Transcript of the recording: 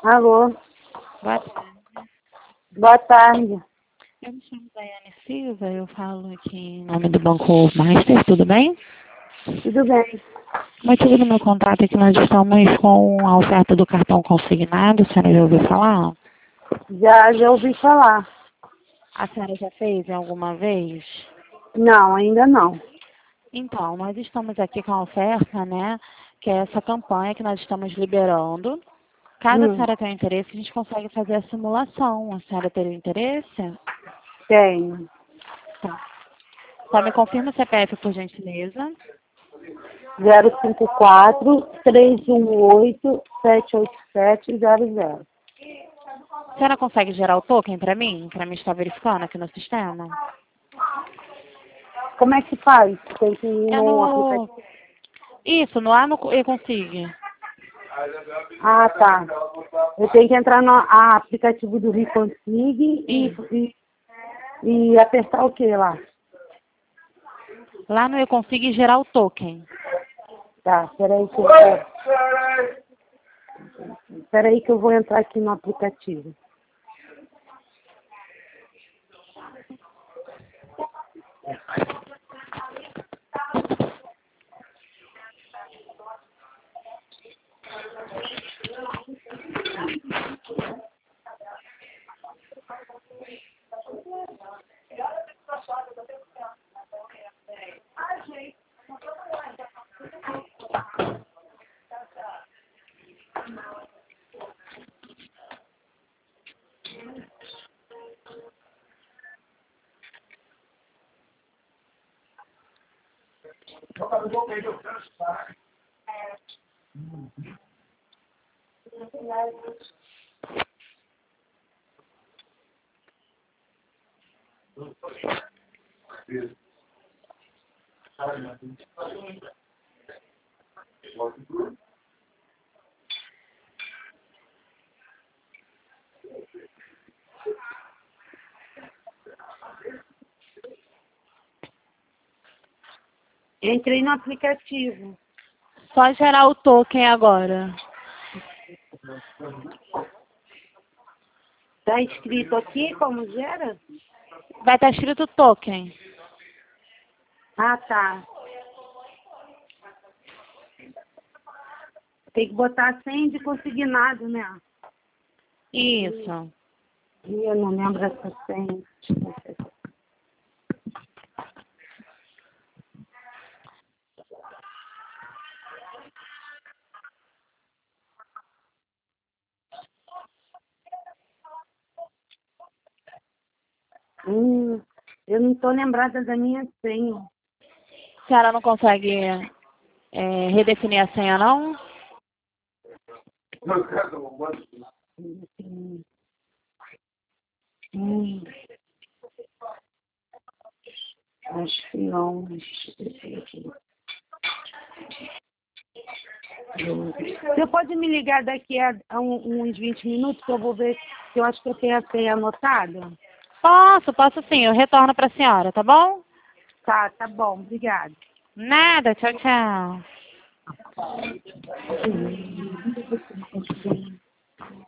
Alô, Boa tarde. boa tarde. Eu me chamo Daiane Silva, eu falo aqui em nome do Banco Master, tudo bem? Tudo bem? O motivo do meu contato é que nós estamos com a oferta do cartão consignado, a senhora já ouviu falar? Já ouvi falar. A senhora já fez alguma vez? Não, ainda não. Então, nós estamos aqui com a oferta, né, que é essa campanha que nós estamos liberando. Caso a Hum, senhora tenha interesse, a gente consegue fazer a simulação. A senhora teria interesse? tenho. Tá. Só me confirma o CPF, por gentileza. 054-318-787-00. A senhora consegue gerar o token para mim estar verificando aqui no sistema? Como é que faz? Tem que ir É no no... aplicativo? Isso, no ar no eu consigo. Ah, tá. Eu tenho que entrar no aplicativo do Reconsig Isso. e apertar o que lá? Lá no eu consigo gerar o token. Tá, peraí que eu vou entrar aqui no aplicativo. Entrei no aplicativo. Só gerar o token agora. Tá escrito aqui como gera? Vai estar escrito token. Ah, tá. Tem que botar a senha de consignado, né? Isso. Ih, eu não lembro essa senha. Eu não tô lembrada da minha senha. A senhora não consegue redefinir a senha, não? Hum, acho que não. Deixa eu ver aqui. Você pode me ligar daqui a uns 20 minutos que eu vou ver se eu acho que eu tenho a senha anotada? Posso sim. Eu retorno para a senhora, tá bom? Tá bom. Obrigada. Nada. Tchau, tchau.